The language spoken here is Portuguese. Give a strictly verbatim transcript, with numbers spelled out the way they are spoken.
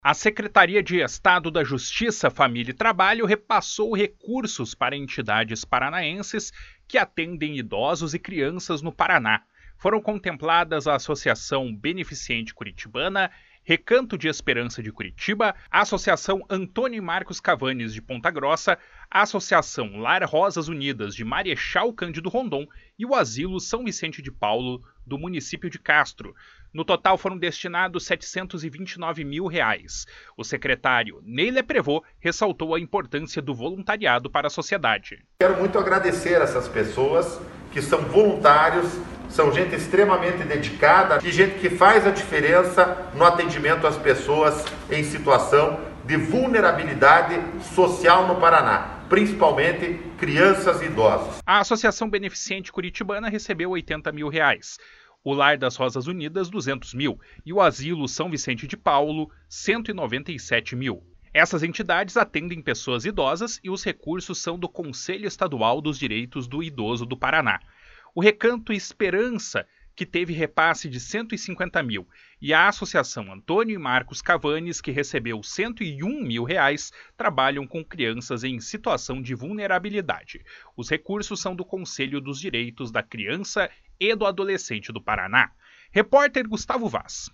A Secretaria de Estado da Justiça, Família e Trabalho repassou recursos para entidades paranaenses que atendem idosos e crianças no Paraná. Foram contempladas a Associação Beneficente Curitibana, Recanto de Esperança de Curitiba, a Associação Antônio e Marcos Cavanes de Ponta Grossa, a Associação Lar Rosas Unidas de Marechal Cândido Rondon e o Asilo São Vicente de Paulo, do município de Castro. No total foram destinados setecentos e vinte e nove mil reais. O secretário Neile Prevot ressaltou a importância do voluntariado para a sociedade. Quero muito agradecer essas pessoas que são voluntários, são gente extremamente dedicada e gente que faz a diferença no atendimento às pessoas em situação de vulnerabilidade social no Paraná, principalmente crianças e idosos. A Associação Beneficente Curitibana recebeu oitenta mil reais. O Lar das Rosas Unidas, duzentos mil, e o Asilo São Vicente de Paulo, cento e noventa e sete mil. Essas entidades atendem pessoas idosas e os recursos são do Conselho Estadual dos Direitos do Idoso do Paraná. O Recanto Esperança, que teve repasse de cento e cinquenta mil, e a Associação Antônio e Marcos Cavanes, que recebeu cento e um mil reais, trabalham com crianças em situação de vulnerabilidade. Os recursos são do Conselho dos Direitos da Criança e do Adolescente do Paraná. Repórter Gustavo Vaz.